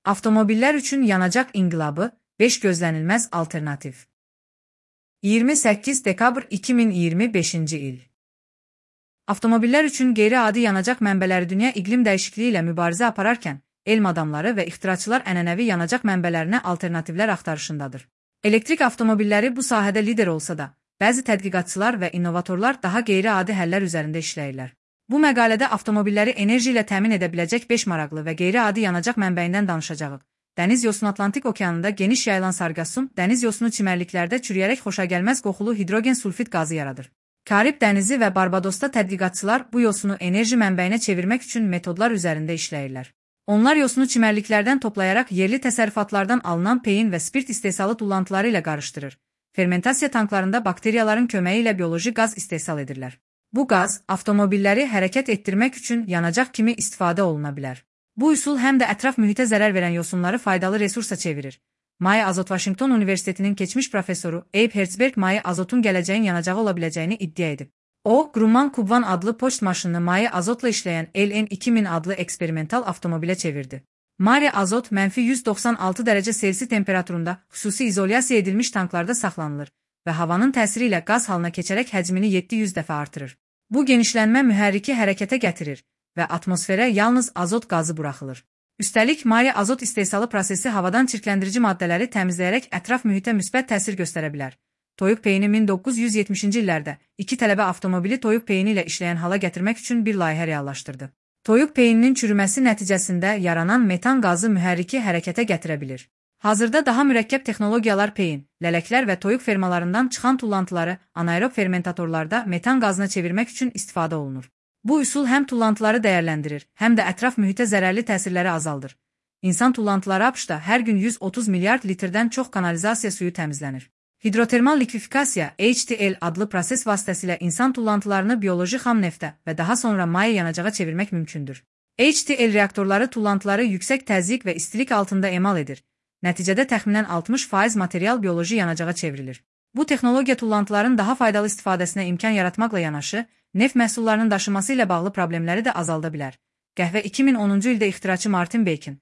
Avtomobillər üçün yanacaq inqilabı 5 gözlənilməz alternativ. 28 dekabr 2025-ci il. Avtomobillər üçün qeyri-adi yanacaq mənbələri dünya iqlim dəyişikliyi ilə mübarizə apararkən, elm adamları və ixtiraçılar ənənəvi yanacaq mənbələrinə alternativlər axtarışındadır. Elektrik avtomobilləri bu sahədə lider olsa da, bəzi tədqiqatçılar və innovatorlar daha qeyri-adi həllər üzərində işləyirlər. Bu məqalədə avtomobilləri enerji ilə təmin edə biləcək 5 maraqlı və qeyri-adi yanacaq mənbəyindən danışacağıq. Dəniz yosunu Atlantik okeanında geniş yayılan sargassum, dəniz yosunu çimərliklərdə çürüyərək xoşagəlməz qoxulu hidrogen sulfit qazı yaradır. Karib dənizi və Barbadosda tədqiqatçılar bu yosunu enerji mənbəyinə çevirmək üçün metodlar üzərində işləyirlər. Onlar yosunu çimərliklərdən toplayaraq yerli təsərrüfatlardan alınan peyin və spirt istehsalı tullantıları ilə qarışdırır. Fermentasiya tanklarında bakteriyaların köməyi ilə bioloji qaz istehsal edirlər. Bu qaz, avtomobilləri hərəkət etdirmək üçün yanacaq kimi istifadə oluna bilər. Bu üsul həm də ətraf mühitə zərər verən yosunları faydalı resursa çevirir. Maya Azot Washington Universitetinin keçmiş professoru Abe Herzberg Maya Azotun gələcəyin yanacağı ola biləcəyini iddia edib. O, Grumman Kubvan adlı poçt maşınını Maya Azotla işləyən LN2000 adlı eksperimental avtomobilə çevirdi. Maya Azot -196 dərəcə Selsi temperaturunda xüsusi izolyasiya edilmiş tanklarda saxlanılır və havanın təsiri ilə qaz halına keçərək həcmini 700 dəfə artırır. Bu genişlənmə mühərriki hərəkətə gətirir və atmosferə yalnız azot qazı buraxılır. Üstəlik, Maya azot istehsalı prosesi havadan çirkləndirici maddələri təmizləyərək ətraf mühitə müsbət təsir göstərə bilər. Toyuq peyini 1970-ci illərdə 2 tələbə avtomobili toyuq peyini ilə işləyən hala gətirmək üçün bir layihə reallaşdırdı. Toyuq peyininin çürüməsi nəticəsində yaranan metan qazı mühərriki hərəkətə gətirə bilir. Hazırda daha mürəkkəb texnologiyalar peyin, lələklər və toyuq fermalarından çıxan tullantıları anaerob fermentatorlarda metan qazına çevirmək üçün istifadə olunur. Bu üsul həm tullantıları dəyərləndirir, həm də ətraf mühitə zərərli təsirləri azaldır. İnsan tullantıları ABŞ-da hər gün 130 milyard litrdən çox kanalizasiya suyu təmizlənir. Hidrotermal likvifikasiya HTL adlı proses vasitəsilə insan tullantılarını bioloji xam neftə və daha sonra maya yanacağa çevirmək mümkündür. HTL reaktorları tullantıları yüksək təzyiq və istilik altında emal edir. Nəticədə təxminən 60% material bioloji yanacağa çevrilir. Bu texnologiya tullantıların daha faydalı istifadəsinə imkan yaratmaqla yanaşı, neft məhsullarının daşınması ilə bağlı problemləri də azalda bilər. Qəhvə 2010-cu ildə ixtiraçı Martin Bacon,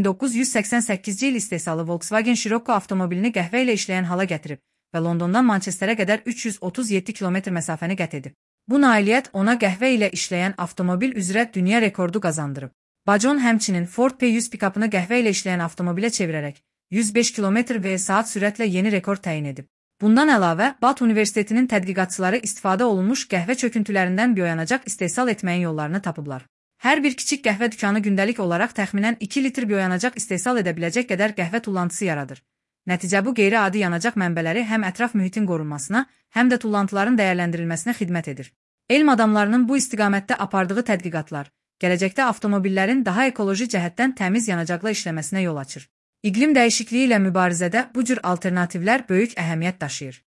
1988-ci il istehsalı Volkswagen Scirocco avtomobilini qəhvə ilə işləyən hala gətirib və Londondan Manchesterə qədər 337 km məsafəni qət edib. Bu nailiyyət ona qəhvə ilə işləyən avtomobil üzrə dünya rekordu qazandırıb. Bacon həmçinin Ford P100 pikapını qəhvə ilə işləyən avtomobilə çevirərək 105 km/saat sürətlə yeni rekord təyin edib. Bundan əlavə, Bat Universitetinin tədqiqatçıları istifadə olunmuş qəhvə çöküntülərindən bioyanacaq istehsal etməyin yollarını tapıblar. Hər bir kiçik qəhvə dükanı gündəlik olaraq təxminən 2 litr bioyanacaq istehsal edə biləcək qədər qəhvə tullantısı yaradır. Nəticə bu qeyri-adi yanacaq mənbələri həm ətraf mühitin qorunmasına, həm də tullantıların dəyərləndirilməsinə xidmət edir. Elm adamlarının bu istiqamətdə apardığı tədqiqatlar, gələcəkdə avtomobillərin daha ekoloji cəhətdən təmiz yanacaqla işləməsinə yol açır. İqlim dəyişikliyi ilə mübarizədə bu cür alternativlər böyük əhəmiyyət daşıyır.